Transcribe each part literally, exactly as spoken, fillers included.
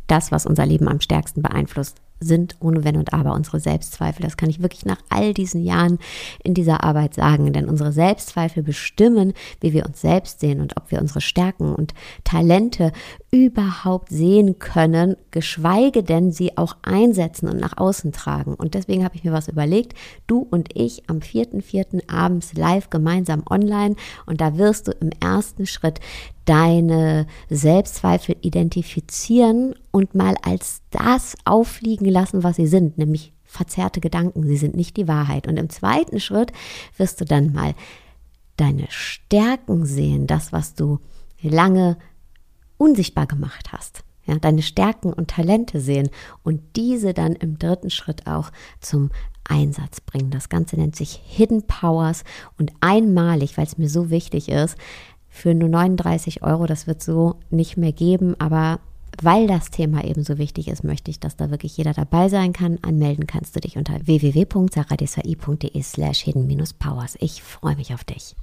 das, was unser Leben am stärksten beeinflusst, sind ohne Wenn und Aber unsere Selbstzweifel. Das kann ich wirklich nach all diesen Jahren in dieser Arbeit sagen, denn unsere Selbstzweifel bestimmen, wie wir uns selbst sehen und ob wir unsere Stärken und Talente überhaupt sehen können, geschweige denn sie auch einsetzen und nach außen tragen. Und deswegen habe ich mir was überlegt, du und ich am vierten vierten abends live gemeinsam online, und da wirst du im ersten Schritt deine Selbstzweifel identifizieren und mal als das auffliegen lassen, was sie sind, nämlich verzerrte Gedanken. Sie sind nicht die Wahrheit. Und im zweiten Schritt wirst du dann mal deine Stärken sehen, das, was du lange unsichtbar gemacht hast. Ja, deine Stärken und Talente sehen und diese dann im dritten Schritt auch zum Einsatz bringen. Das Ganze nennt sich Hidden Powers und einmalig, weil es mir so wichtig ist, für nur neununddreißig Euro, das wird so nicht mehr geben, aber weil das Thema eben so wichtig ist, möchte ich, dass da wirklich jeder dabei sein kann. Anmelden kannst du dich unter w w w punkt sarah desai punkt de slash hidden powers. Ich freue mich auf dich.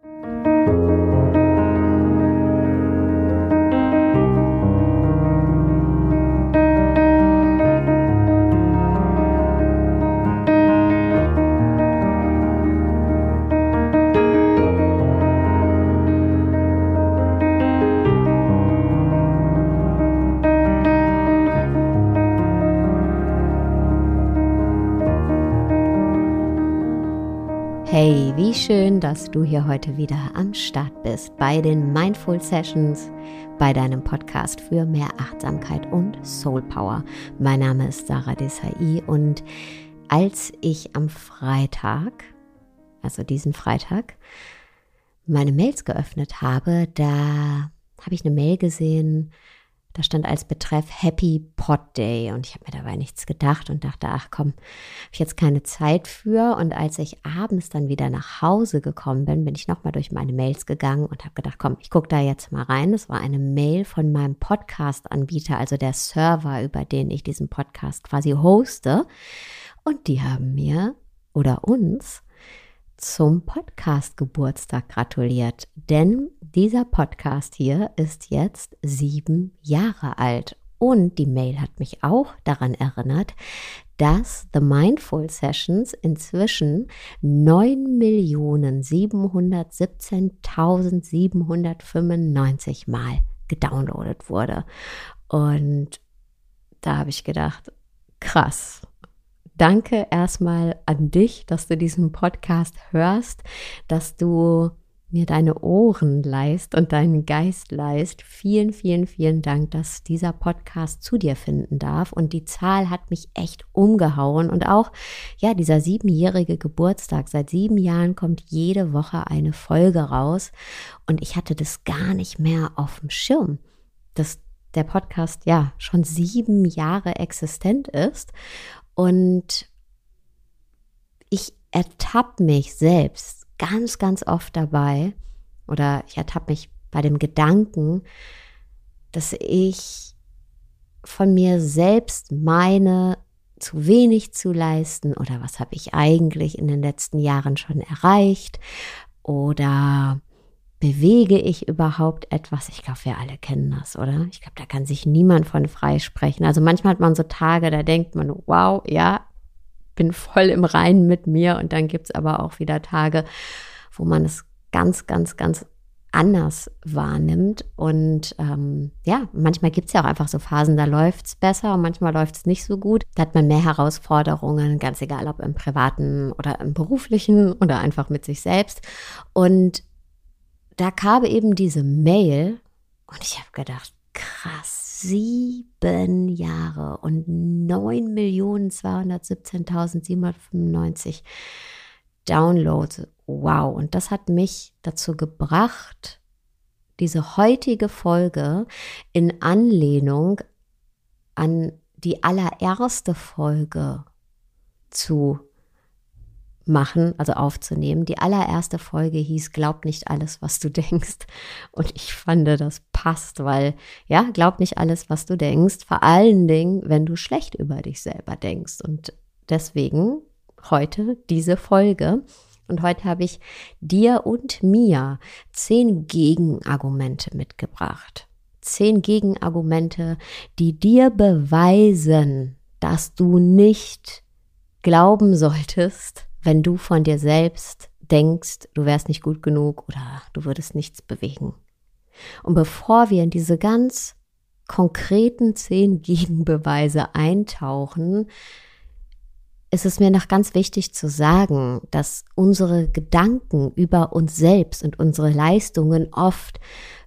Hey, wie schön, dass du hier heute wieder am Start bist bei den Mindful Sessions, bei deinem Podcast für mehr Achtsamkeit und Soul Power. Mein Name ist Sarah Desai und als ich am Freitag, also diesen Freitag, meine Mails geöffnet habe, da habe ich eine Mail gesehen, da stand als Betreff Happy Pod Day und ich habe mir dabei nichts gedacht und dachte, ach komm, habe ich jetzt keine Zeit für. Und als ich abends dann wieder nach Hause gekommen bin, bin ich nochmal durch meine Mails gegangen und habe gedacht, komm, ich gucke da jetzt mal rein. Das war eine Mail von meinem Podcast-Anbieter, also der Server, über den ich diesen Podcast quasi hoste. Und die haben mir oder uns zum Podcast-Geburtstag gratuliert, denn dieser Podcast hier ist jetzt sieben Jahre alt und die Mail hat mich auch daran erinnert, dass The Mindful Sessions inzwischen neun Millionen siebenhundertsiebzehntausendsiebenhundertfünfundneunzig Mal gedownloadet wurde. Und da habe ich gedacht, krass. Danke erstmal an dich, dass du diesen Podcast hörst, dass du mir deine Ohren leihst und deinen Geist leihst. Vielen, vielen, vielen Dank, dass dieser Podcast zu dir finden darf. Und die Zahl hat mich echt umgehauen. Und auch, ja, dieser siebenjährige Geburtstag. Seit sieben Jahren kommt jede Woche eine Folge raus. Und ich hatte das gar nicht mehr auf dem Schirm, dass der Podcast, ja, schon sieben Jahre existent ist. Und ich ertappe mich selbst ganz, ganz oft dabei oder ich ertappe mich bei dem Gedanken, dass ich von mir selbst meine, zu wenig zu leisten oder was habe ich eigentlich in den letzten Jahren schon erreicht oder bewege ich überhaupt etwas? Ich glaube, wir alle kennen das, oder? Ich glaube, da kann sich niemand von freisprechen. Also manchmal hat man so Tage, da denkt man, wow, ja, bin voll im Reinen mit mir. Und dann gibt es aber auch wieder Tage, wo man es ganz, ganz, ganz anders wahrnimmt. Und ähm, ja, manchmal gibt es ja auch einfach so Phasen, da läuft es besser und manchmal läuft es nicht so gut. Da hat man mehr Herausforderungen, ganz egal, ob im Privaten oder im Beruflichen oder einfach mit sich selbst. Und da kam eben diese Mail und ich habe gedacht, krass, sieben Jahre und neun Millionen zweihundertsiebzehntausendsiebenhundertfünfundneunzig Downloads. Wow, und das hat mich dazu gebracht, diese heutige Folge in Anlehnung an die allererste Folge zu machen, also aufzunehmen. Die allererste Folge hieß Glaub nicht alles, was du denkst. Und ich fand, das passt, weil, ja, glaub nicht alles, was du denkst. Vor allen Dingen, wenn du schlecht über dich selber denkst. Und deswegen heute diese Folge. Und heute habe ich dir und mir zehn Gegenargumente mitgebracht. zehn Gegenargumente, die dir beweisen, dass du nicht glauben solltest, wenn du von dir selbst denkst, du wärst nicht gut genug oder du würdest nichts bewegen. Und bevor wir in diese ganz konkreten zehn Gegenbeweise eintauchen, ist es mir noch ganz wichtig zu sagen, dass unsere Gedanken über uns selbst und unsere Leistungen oft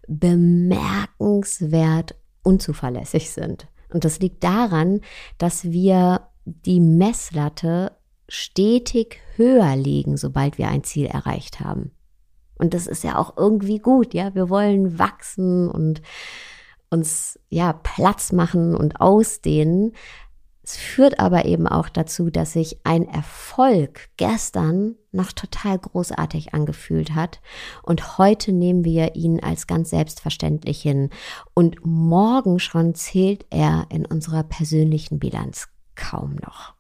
bemerkenswert unzuverlässig sind. Und das liegt daran, dass wir die Messlatte stetig höher legen, sobald wir ein Ziel erreicht haben. Und das ist ja auch irgendwie gut, ja. Wir wollen wachsen und uns ja Platz machen und ausdehnen. Es führt aber eben auch dazu, dass sich ein Erfolg gestern noch total großartig angefühlt hat und heute nehmen wir ihn als ganz selbstverständlich hin und morgen schon zählt er in unserer persönlichen Bilanz kaum noch.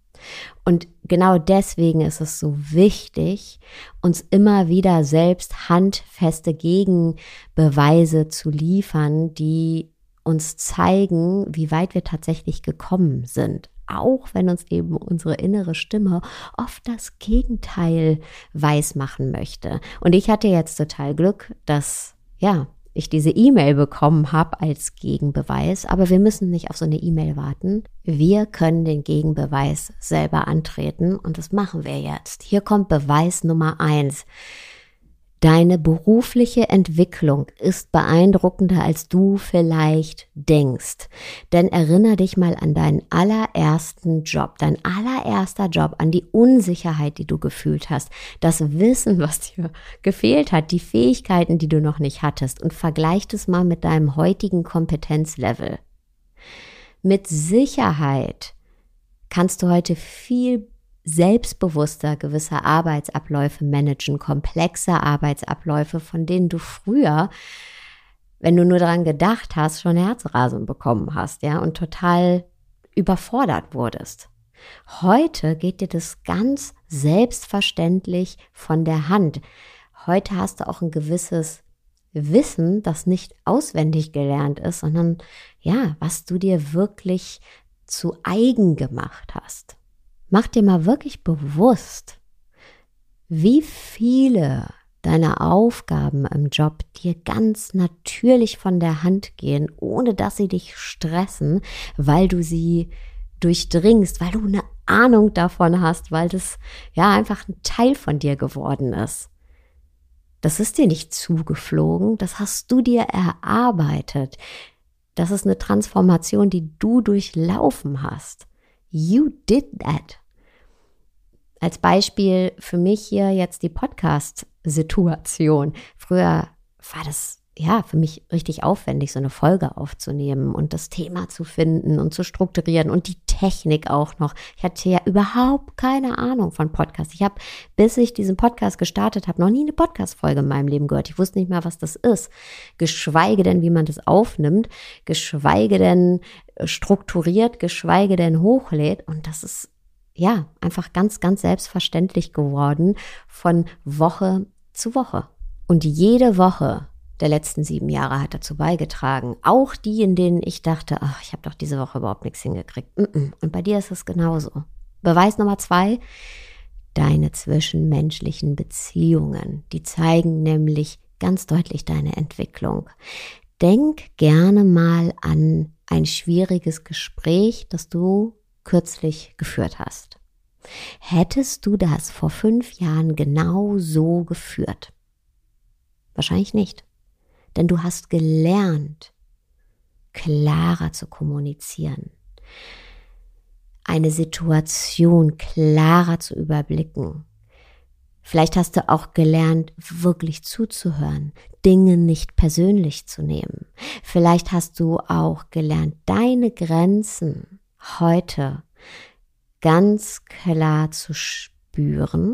Und genau deswegen ist es so wichtig, uns immer wieder selbst handfeste Gegenbeweise zu liefern, die uns zeigen, wie weit wir tatsächlich gekommen sind. Auch wenn uns eben unsere innere Stimme oft das Gegenteil weismachen möchte. Und ich hatte jetzt total Glück, dass, ja, ich diese E-Mail bekommen habe als Gegenbeweis, aber wir müssen nicht auf so eine E-Mail warten. Wir können den Gegenbeweis selber antreten und das machen wir jetzt. Hier kommt Beweis Nummer eins. Deine berufliche Entwicklung ist beeindruckender, als du vielleicht denkst. Denn erinnere dich mal an deinen allerersten Job, dein allererster Job, an die Unsicherheit, die du gefühlt hast, das Wissen, was dir gefehlt hat, die Fähigkeiten, die du noch nicht hattest und vergleich das mal mit deinem heutigen Kompetenzlevel. Mit Sicherheit kannst du heute viel selbstbewusster gewisse Arbeitsabläufe managen, komplexe Arbeitsabläufe, von denen du früher, wenn du nur daran gedacht hast, schon Herzrasen bekommen hast, ja, und total überfordert wurdest. Heute geht dir das ganz selbstverständlich von der Hand. Heute hast du auch ein gewisses Wissen, das nicht auswendig gelernt ist, sondern ja, was du dir wirklich zu eigen gemacht hast. Mach dir mal wirklich bewusst, wie viele deiner Aufgaben im Job dir ganz natürlich von der Hand gehen, ohne dass sie dich stressen, weil du sie durchdringst, weil du eine Ahnung davon hast, weil das ja einfach ein Teil von dir geworden ist. Das ist dir nicht zugeflogen, das hast du dir erarbeitet. Das ist eine Transformation, die du durchlaufen hast. You did that. Als Beispiel für mich hier jetzt die Podcast-Situation. Früher war das ja für mich richtig aufwendig, so eine Folge aufzunehmen und das Thema zu finden und zu strukturieren und die Technik auch noch. Ich hatte ja überhaupt keine Ahnung von Podcasts. Ich habe, bis ich diesen Podcast gestartet habe, noch nie eine Podcast-Folge in meinem Leben gehört. Ich wusste nicht mal, was das ist. Geschweige denn, wie man das aufnimmt, geschweige denn strukturiert, geschweige denn hochlädt. Und das ist ja einfach ganz, ganz selbstverständlich geworden von Woche zu Woche. Und jede Woche der letzten sieben Jahre hat dazu beigetragen. Auch die, in denen ich dachte, ach, ich habe doch diese Woche überhaupt nichts hingekriegt. Und bei dir ist es genauso. Beweis Nummer zwei, deine zwischenmenschlichen Beziehungen. Die zeigen nämlich ganz deutlich deine Entwicklung. Denk gerne mal an ein schwieriges Gespräch, das du kürzlich geführt hast. Hättest du das vor fünf Jahren genau so geführt? Wahrscheinlich nicht. Denn du hast gelernt, klarer zu kommunizieren, eine Situation klarer zu überblicken. Vielleicht hast du auch gelernt, wirklich zuzuhören, Dinge nicht persönlich zu nehmen. Vielleicht hast du auch gelernt, deine Grenzen heute ganz klar zu spüren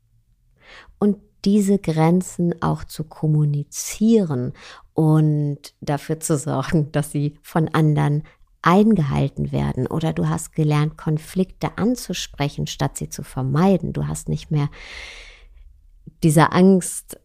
und diese Grenzen auch zu kommunizieren und dafür zu sorgen, dass sie von anderen eingehalten werden. Oder du hast gelernt, Konflikte anzusprechen, statt sie zu vermeiden. Du hast nicht mehr diese Angst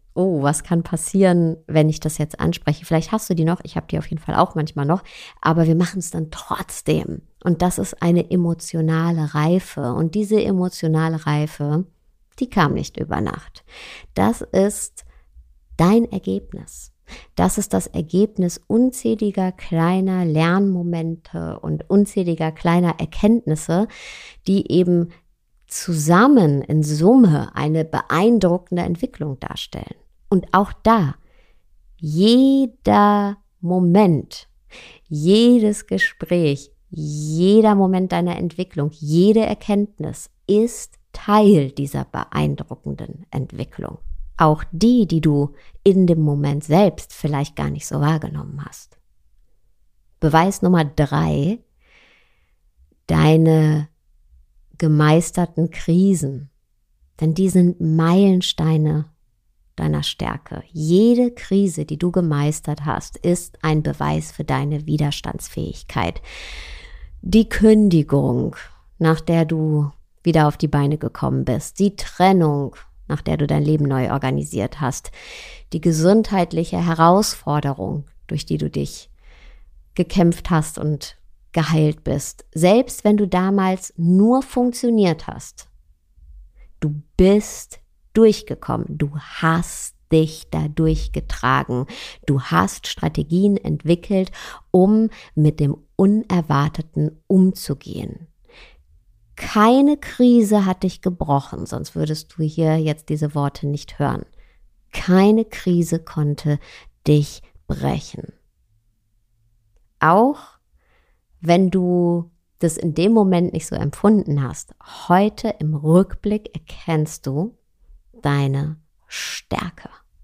oh, was kann passieren, wenn ich das jetzt anspreche? Vielleicht hast du die noch, ich habe die auf jeden Fall auch manchmal noch, aber wir machen es dann trotzdem. Und das ist eine emotionale Reife. Und diese emotionale Reife, die kam nicht über Nacht. Das ist dein Ergebnis. Das ist das Ergebnis unzähliger kleiner Lernmomente und unzähliger kleiner Erkenntnisse, die eben zusammen in Summe eine beeindruckende Entwicklung darstellen. Und auch da, jeder Moment, jedes Gespräch, jeder Moment deiner Entwicklung, jede Erkenntnis ist Teil dieser beeindruckenden Entwicklung. Auch die, die du in dem Moment selbst vielleicht gar nicht so wahrgenommen hast. Beweis Nummer drei, deine gemeisterten Krisen. Denn die sind Meilensteine deiner Stärke. Jede Krise, die du gemeistert hast, ist ein Beweis für deine Widerstandsfähigkeit. Die Kündigung, nach der du wieder auf die Beine gekommen bist, die Trennung, nach der du dein Leben neu organisiert hast, die gesundheitliche Herausforderung, durch die du dich gekämpft hast und geheilt bist, selbst wenn du damals nur funktioniert hast. Du bist durchgekommen, du hast dich da durchgetragen, du hast Strategien entwickelt, um mit dem Unerwarteten umzugehen. Keine Krise hat dich gebrochen, sonst würdest du hier jetzt diese Worte nicht hören. Keine Krise konnte dich brechen. Auch wenn du das in dem Moment nicht so empfunden hast, heute im Rückblick erkennst du deine Stärke.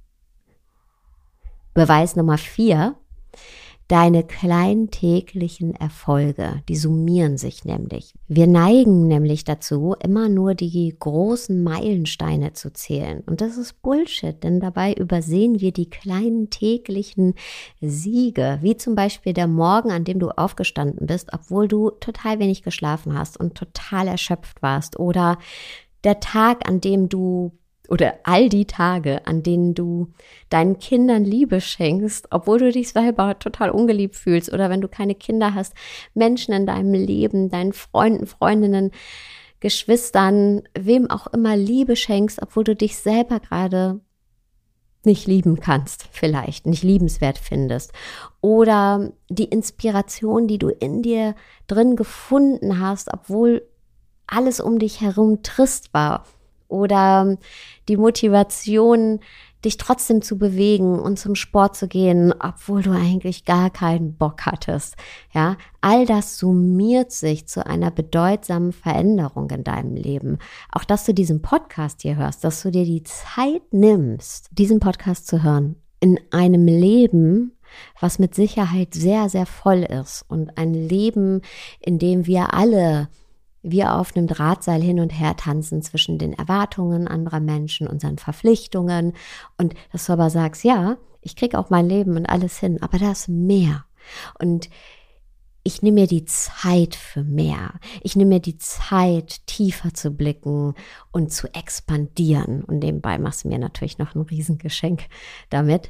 Beweis Nummer vier, deine kleinen täglichen Erfolge, die summieren sich nämlich. Wir neigen nämlich dazu, immer nur die großen Meilensteine zu zählen. Und das ist Bullshit, denn dabei übersehen wir die kleinen täglichen Siege, wie zum Beispiel der Morgen, an dem du aufgestanden bist, obwohl du total wenig geschlafen hast und total erschöpft warst. Oder der Tag, an dem du Oder all die Tage, an denen du deinen Kindern Liebe schenkst, obwohl du dich selber total ungeliebt fühlst, oder wenn du keine Kinder hast, Menschen in deinem Leben, deinen Freunden, Freundinnen, Geschwistern, wem auch immer Liebe schenkst, obwohl du dich selber gerade nicht lieben kannst, vielleicht nicht liebenswert findest. Oder die Inspiration, die du in dir drin gefunden hast, obwohl alles um dich herum trist war. Oder die Motivation, dich trotzdem zu bewegen und zum Sport zu gehen, obwohl du eigentlich gar keinen Bock hattest. Ja, all das summiert sich zu einer bedeutsamen Veränderung in deinem Leben. Auch, dass du diesen Podcast hier hörst, dass du dir die Zeit nimmst, diesen Podcast zu hören, in einem Leben, was mit Sicherheit sehr, sehr voll ist, und ein Leben, in dem wir alle wir auf einem Drahtseil hin und her tanzen zwischen den Erwartungen anderer Menschen, unseren Verpflichtungen, und dass du aber sagst, ja, ich kriege auch mein Leben und alles hin, aber da ist mehr. Und ich nehme mir die Zeit für mehr. Ich nehme mir die Zeit, tiefer zu blicken und zu expandieren. Und nebenbei machst du mir natürlich noch ein Riesengeschenk damit.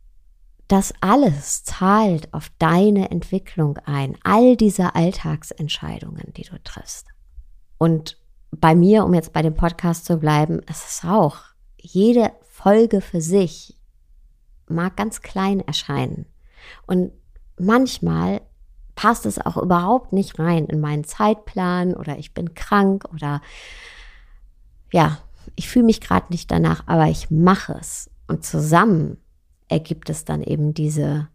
Das alles zahlt auf deine Entwicklung ein. All diese Alltagsentscheidungen, die du triffst. Und bei mir, um jetzt bei dem Podcast zu bleiben, ist es auch, jede Folge für sich mag ganz klein erscheinen. Und manchmal passt es auch überhaupt nicht rein in meinen Zeitplan, oder ich bin krank, oder ja, ich fühle mich gerade nicht danach, aber ich mache es. Und zusammen ergibt es dann eben diese,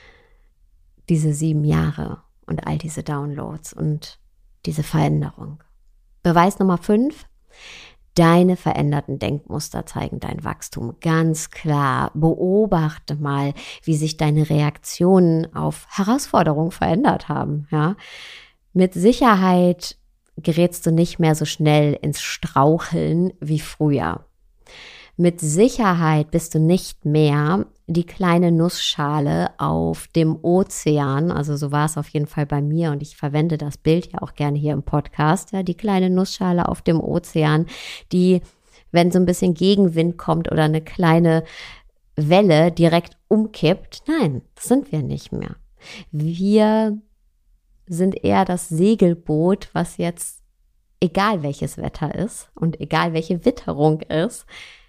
diese sieben Jahre und all diese Downloads und diese Veränderung. Beweis Nummer fünf, deine veränderten Denkmuster zeigen dein Wachstum. Ganz klar, beobachte mal, wie sich deine Reaktionen auf Herausforderungen verändert haben. Ja? Mit Sicherheit gerätst du nicht mehr so schnell ins Straucheln wie früher. Mit Sicherheit bist du nicht mehr die kleine Nussschale auf dem Ozean, also so war es auf jeden Fall bei mir, und ich verwende das Bild ja auch gerne hier im Podcast, ja, die kleine Nussschale auf dem Ozean, die wenn so ein bisschen Gegenwind kommt oder eine kleine Welle direkt umkippt. Nein, das sind wir nicht mehr. Wir sind eher das Segelboot, was jetzt, egal welches Wetter ist und egal welche Witterung ist,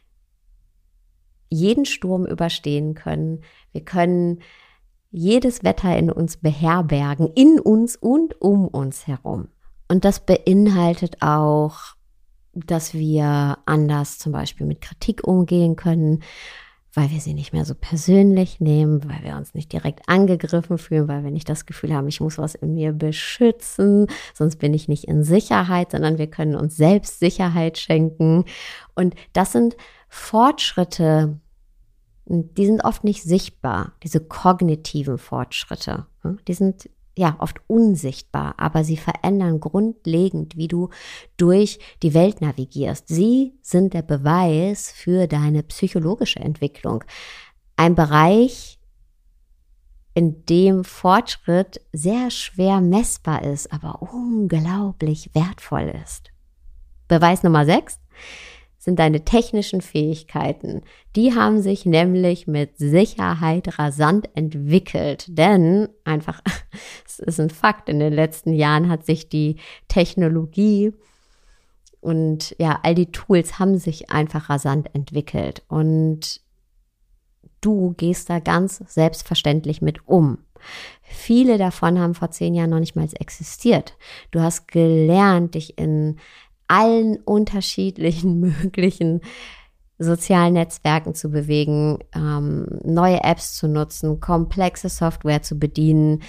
jeden Sturm überstehen können. Wir können jedes Wetter in uns beherbergen, in uns und um uns herum. Und das beinhaltet auch, dass wir anders zum Beispiel mit Kritik umgehen können, weil wir sie nicht mehr so persönlich nehmen, weil wir uns nicht direkt angegriffen fühlen, weil wir nicht das Gefühl haben, ich muss was in mir beschützen, sonst bin ich nicht in Sicherheit, sondern wir können uns selbst Sicherheit schenken. Und das sind Fortschritte, die sind oft nicht sichtbar, diese kognitiven Fortschritte. Die sind ja oft unsichtbar, aber sie verändern grundlegend, wie du durch die Welt navigierst. Sie sind der Beweis für deine psychologische Entwicklung. Ein Bereich, in dem Fortschritt sehr schwer messbar ist, aber unglaublich wertvoll ist. Beweis Nummer sechs sind deine technischen Fähigkeiten. Die haben sich nämlich mit Sicherheit rasant entwickelt, denn einfach, es ist ein Fakt, in den letzten Jahren hat sich die Technologie und ja, all die Tools haben sich einfach rasant entwickelt und du gehst da ganz selbstverständlich mit um. Viele davon haben vor zehn Jahren noch nicht mal existiert. Du hast gelernt, dich in allen unterschiedlichen möglichen sozialen Netzwerken zu bewegen, ähm, neue Apps zu nutzen, komplexe Software zu bedienen.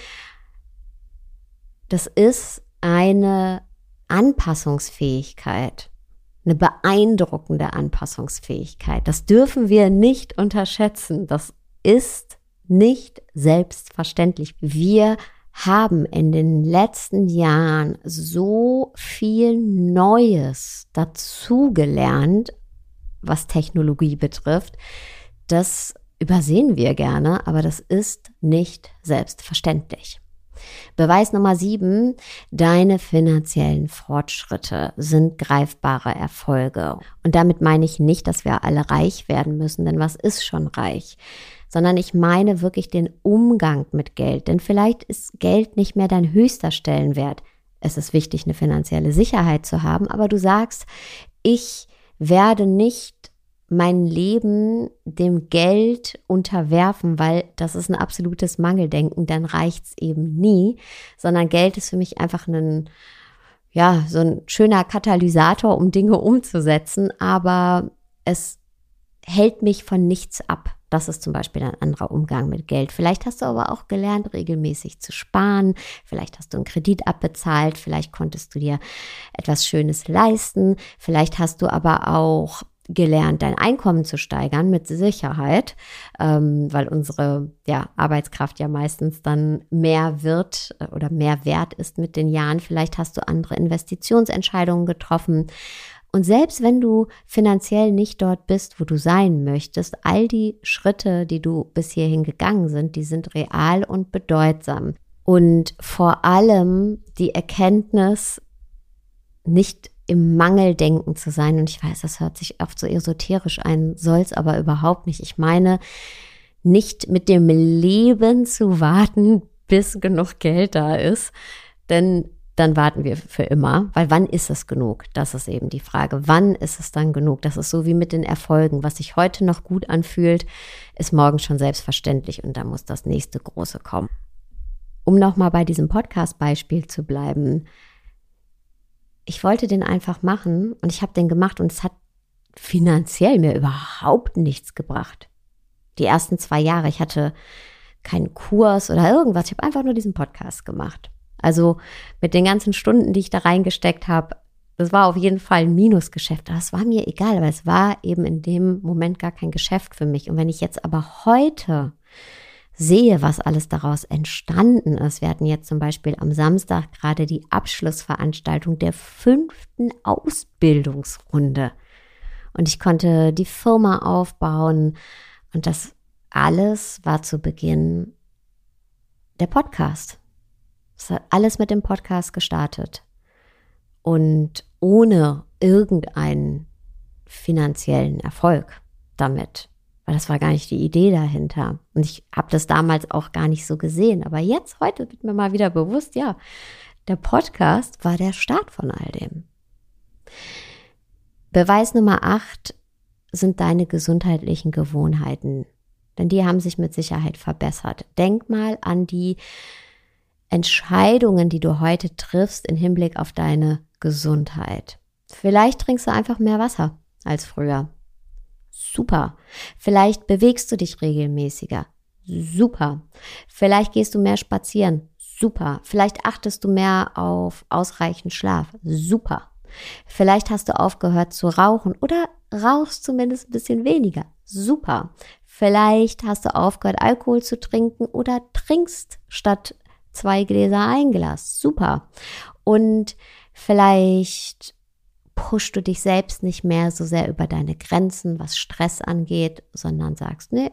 Das ist eine Anpassungsfähigkeit, eine beeindruckende Anpassungsfähigkeit. Das dürfen wir nicht unterschätzen. Das ist nicht selbstverständlich. Wir haben in den letzten Jahren so viel Neues dazugelernt, was Technologie betrifft. Das übersehen wir gerne, aber das ist nicht selbstverständlich. Beweis Nummer sieben, deine finanziellen Fortschritte sind greifbare Erfolge. Und damit meine ich nicht, dass wir alle reich werden müssen, denn was ist schon reich? Sondern ich meine wirklich den Umgang mit Geld. Denn vielleicht ist Geld nicht mehr dein höchster Stellenwert. Es ist wichtig, eine finanzielle Sicherheit zu haben, aber du sagst, ich werde nicht mein Leben dem Geld unterwerfen, weil das ist ein absolutes Mangeldenken, dann reicht's eben nie, sondern Geld ist für mich einfach ein, ja, so ein schöner Katalysator, um Dinge umzusetzen, aber es hält mich von nichts ab. Das ist zum Beispiel ein anderer Umgang mit Geld. Vielleicht hast du aber auch gelernt, regelmäßig zu sparen. Vielleicht hast du einen Kredit abbezahlt. Vielleicht konntest du dir etwas Schönes leisten. Vielleicht hast du aber auch gelernt, dein Einkommen zu steigern mit Sicherheit, ähm, weil unsere ja, Arbeitskraft ja meistens dann mehr wird oder mehr wert ist mit den Jahren. Vielleicht hast du andere Investitionsentscheidungen getroffen. Und selbst wenn du finanziell nicht dort bist, wo du sein möchtest, all die Schritte, die du bis hierhin gegangen sind, die sind real und bedeutsam. Und vor allem die Erkenntnis, nicht im Mangeldenken zu sein. Und ich weiß, das hört sich oft so esoterisch ein, soll es aber überhaupt nicht. Ich meine, nicht mit dem Leben zu warten, bis genug Geld da ist, denn dann warten wir für immer, weil wann ist es genug? Das ist eben die Frage. Wann ist es dann genug? Das ist so wie mit den Erfolgen. Was sich heute noch gut anfühlt, ist morgen schon selbstverständlich und da muss das nächste Große kommen. Um nochmal bei diesem Podcast-Beispiel zu bleiben, ich wollte den einfach machen und ich habe den gemacht und es hat finanziell mir überhaupt nichts gebracht. Die ersten zwei Jahre, ich hatte keinen Kurs oder irgendwas, ich habe einfach nur diesen Podcast gemacht. Also mit den ganzen Stunden, die ich da reingesteckt habe, das war auf jeden Fall ein Minusgeschäft. Aber es war mir egal, aber es war eben in dem Moment gar kein Geschäft für mich. Und wenn ich jetzt aber heute sehe, was alles daraus entstanden ist, wir hatten jetzt zum Beispiel am Samstag gerade die Abschlussveranstaltung der fünften Ausbildungsrunde. Und ich konnte die Firma aufbauen und das alles war zu Beginn der Podcast. Es hat alles mit dem Podcast gestartet und ohne irgendeinen finanziellen Erfolg damit. Weil das war gar nicht die Idee dahinter. Und ich habe das damals auch gar nicht so gesehen. Aber jetzt, heute wird mir mal wieder bewusst, ja, der Podcast war der Start von all dem. Beweis Nummer acht sind deine gesundheitlichen Gewohnheiten. Denn die haben sich mit Sicherheit verbessert. Denk mal an die Entscheidungen, die du heute triffst im Hinblick auf deine Gesundheit. Vielleicht trinkst du einfach mehr Wasser als früher. Super. Vielleicht bewegst du dich regelmäßiger. Super. Vielleicht gehst du mehr spazieren. Super. Vielleicht achtest du mehr auf ausreichend Schlaf. Super. Vielleicht hast du aufgehört zu rauchen oder rauchst zumindest ein bisschen weniger. Super. Vielleicht hast du aufgehört, Alkohol zu trinken oder trinkst statt zwei Gläser ein Glas. Super. Und vielleicht pushst du dich selbst nicht mehr so sehr über deine Grenzen, was Stress angeht, sondern sagst, nee,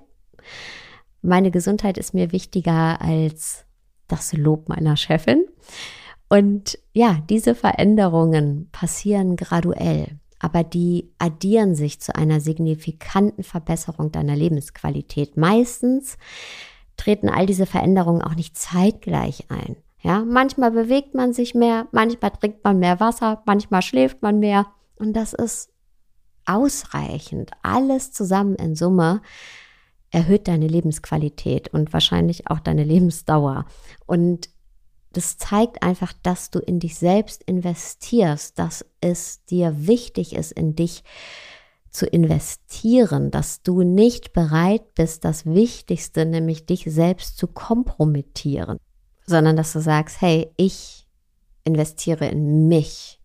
meine Gesundheit ist mir wichtiger als das Lob meiner Chefin. Und ja, diese Veränderungen passieren graduell, aber die addieren sich zu einer signifikanten Verbesserung deiner Lebensqualität. Meistens treten all diese Veränderungen auch nicht zeitgleich ein. Ja, manchmal bewegt man sich mehr, manchmal trinkt man mehr Wasser, manchmal schläft man mehr und das ist ausreichend. Alles zusammen in Summe erhöht deine Lebensqualität und wahrscheinlich auch deine Lebensdauer. Und das zeigt einfach, dass du in dich selbst investierst, dass es dir wichtig ist, in dich zu investieren, dass du nicht bereit bist, das Wichtigste, nämlich dich selbst zu kompromittieren, sondern dass du sagst, hey, ich investiere in mich,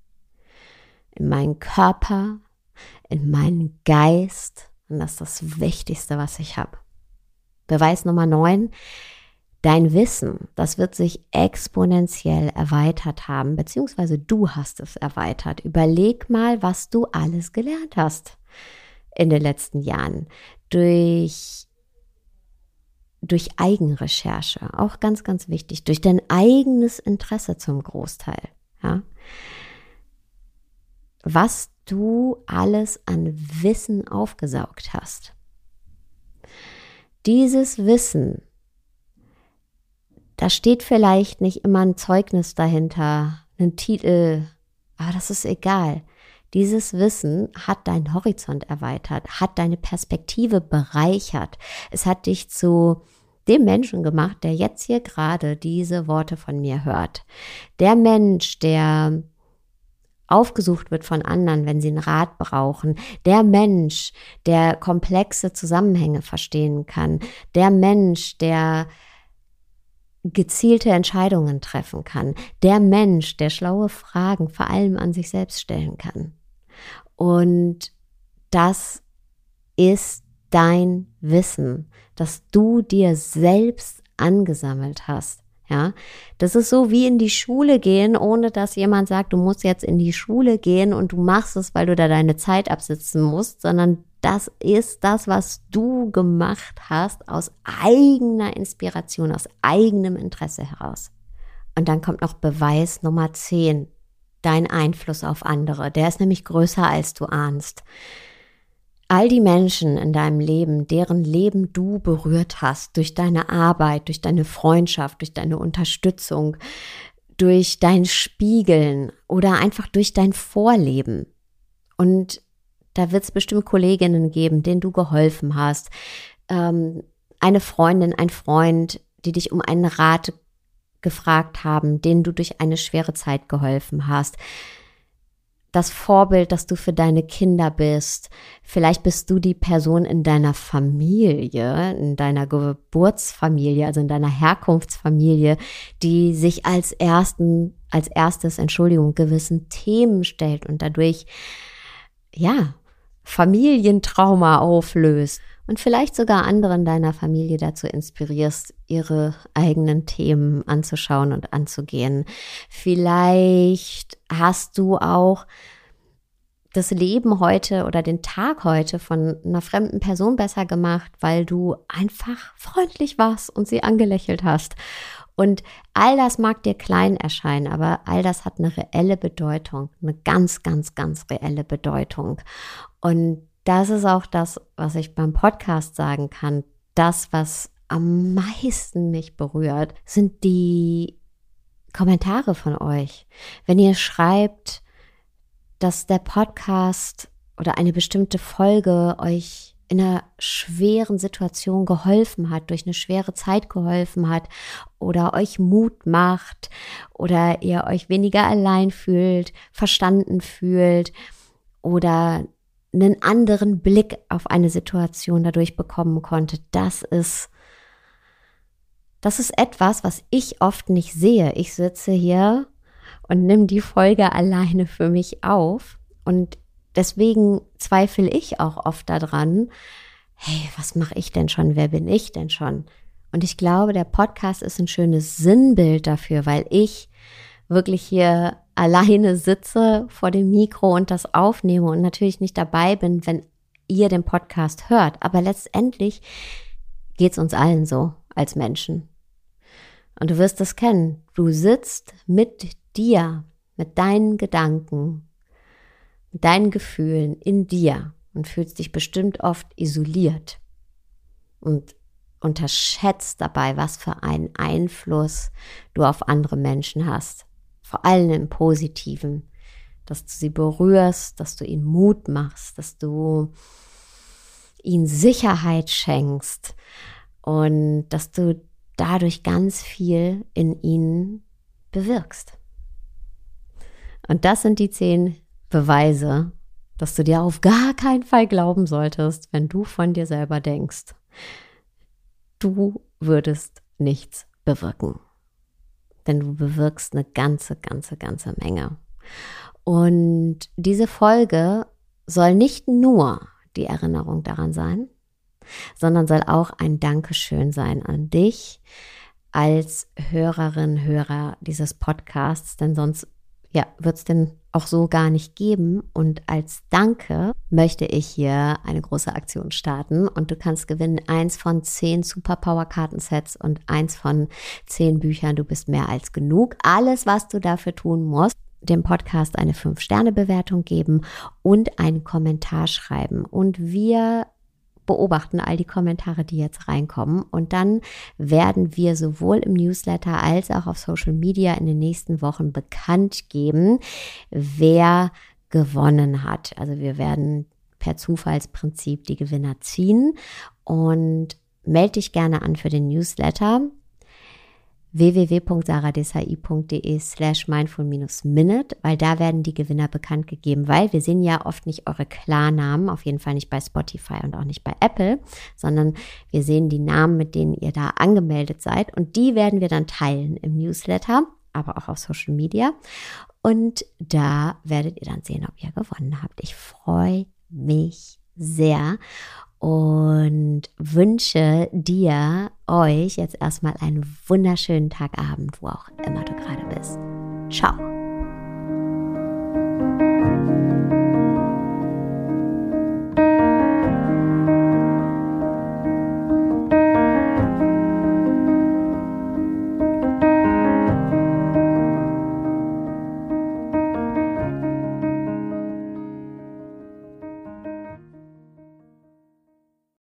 in meinen Körper, in meinen Geist und das ist das Wichtigste, was ich habe. Beweis Nummer neun, dein Wissen, das wird sich exponentiell erweitert haben, beziehungsweise du hast es erweitert. Überleg mal, was du alles gelernt hast in den letzten Jahren durch durch Eigenrecherche, auch ganz, ganz wichtig, durch dein eigenes Interesse zum Großteil, ja. Was du alles an Wissen aufgesaugt hast. Dieses Wissen, da steht vielleicht nicht immer ein Zeugnis dahinter, ein Titel, aber das ist egal. Dieses Wissen hat deinen Horizont erweitert, hat deine Perspektive bereichert. Es hat dich zu dem Menschen gemacht, der jetzt hier gerade diese Worte von mir hört. Der Mensch, der aufgesucht wird von anderen, wenn sie einen Rat brauchen. Der Mensch, der komplexe Zusammenhänge verstehen kann. Der Mensch, der gezielte Entscheidungen treffen kann. Der Mensch, der schlaue Fragen vor allem an sich selbst stellen kann. Und das ist dein Wissen, das du dir selbst angesammelt hast. Ja, das ist so wie in die Schule gehen, ohne dass jemand sagt, du musst jetzt in die Schule gehen und du machst es, weil du da deine Zeit absitzen musst, sondern das ist das, was du gemacht hast aus eigener Inspiration, aus eigenem Interesse heraus. Und dann kommt noch Beweis Nummer zehn, dein Einfluss auf andere. Der ist nämlich größer, als du ahnst. All die Menschen in deinem Leben, deren Leben du berührt hast, durch deine Arbeit, durch deine Freundschaft, durch deine Unterstützung, durch dein Spiegeln oder einfach durch dein Vorleben. Und da wird es bestimmt Kolleginnen geben, denen du geholfen hast, ähm, eine Freundin, ein Freund, die dich um einen Rat gefragt haben, denen du durch eine schwere Zeit geholfen hast. Das Vorbild, dass du für deine Kinder bist. Vielleicht bist du die Person in deiner Familie, in deiner Geburtsfamilie, also in deiner Herkunftsfamilie, die sich als ersten, als erstes, Entschuldigung, gewissen Themen stellt und dadurch, ja, Familientrauma auflöst und vielleicht sogar andere in deiner Familie dazu inspirierst, ihre eigenen Themen anzuschauen und anzugehen. Vielleicht hast du auch das Leben heute oder den Tag heute von einer fremden Person besser gemacht, weil du einfach freundlich warst und sie angelächelt hast. Und all das mag dir klein erscheinen, aber all das hat eine reelle Bedeutung, eine ganz, ganz, ganz reelle Bedeutung. Und das ist auch das, was ich beim Podcast sagen kann. Das, was am meisten mich berührt, sind die Kommentare von euch. Wenn ihr schreibt, dass der Podcast oder eine bestimmte Folge euch in einer schweren Situation geholfen hat, durch eine schwere Zeit geholfen hat oder euch Mut macht oder ihr euch weniger allein fühlt, verstanden fühlt oder einen anderen Blick auf eine Situation dadurch bekommen konntet, das ist Das ist etwas, was ich oft nicht sehe. Ich sitze hier und nehme die Folge alleine für mich auf. Und deswegen zweifle ich auch oft daran, hey, was mache ich denn schon? Wer bin ich denn schon? Und ich glaube, der Podcast ist ein schönes Sinnbild dafür, weil ich wirklich hier alleine sitze vor dem Mikro und das aufnehme und natürlich nicht dabei bin, wenn ihr den Podcast hört. Aber letztendlich geht es uns allen so als Menschen. Und du wirst es kennen. Du sitzt mit dir, mit deinen Gedanken, mit deinen Gefühlen in dir und fühlst dich bestimmt oft isoliert und unterschätzt dabei, was für einen Einfluss du auf andere Menschen hast. Vor allem im Positiven, dass du sie berührst, dass du ihnen Mut machst, dass du ihnen Sicherheit schenkst und dass du dadurch ganz viel in ihnen bewirkst. Und das sind die zehn Beweise, dass du dir auf gar keinen Fall glauben solltest, wenn du von dir selber denkst, du würdest nichts bewirken. Denn du bewirkst eine ganze, ganze, ganze Menge. Und diese Folge soll nicht nur die Erinnerung daran sein, sondern soll auch ein Dankeschön sein an dich als Hörerin, Hörer dieses Podcasts, denn sonst ja, wird es den auch so gar nicht geben. Und als Danke möchte ich hier eine große Aktion starten und du kannst gewinnen eins von zehn Superpower-Kartensets und eins von zehn Büchern. Du bist mehr als genug. Alles, was du dafür tun musst, dem Podcast eine fünf Sterne Bewertung geben und einen Kommentar schreiben. Und wir beobachten all die Kommentare, die jetzt reinkommen. Und dann werden wir sowohl im Newsletter als auch auf Social Media in den nächsten Wochen bekannt geben, wer gewonnen hat. Also wir werden per Zufallsprinzip die Gewinner ziehen. Und melde dich gerne an für den Newsletter w w w punkt sarah desai punkt d e slash mindful minute, weil da werden die Gewinner bekannt gegeben, weil wir sehen ja oft nicht eure Klarnamen, auf jeden Fall nicht bei Spotify und auch nicht bei Apple, sondern wir sehen die Namen, mit denen ihr da angemeldet seid und die werden wir dann teilen im Newsletter, aber auch auf Social Media und da werdet ihr dann sehen, ob ihr gewonnen habt. Ich freue mich sehr und wünsche dir, euch jetzt erstmal einen wunderschönen Tagabend, wo auch immer du gerade bist. Ciao.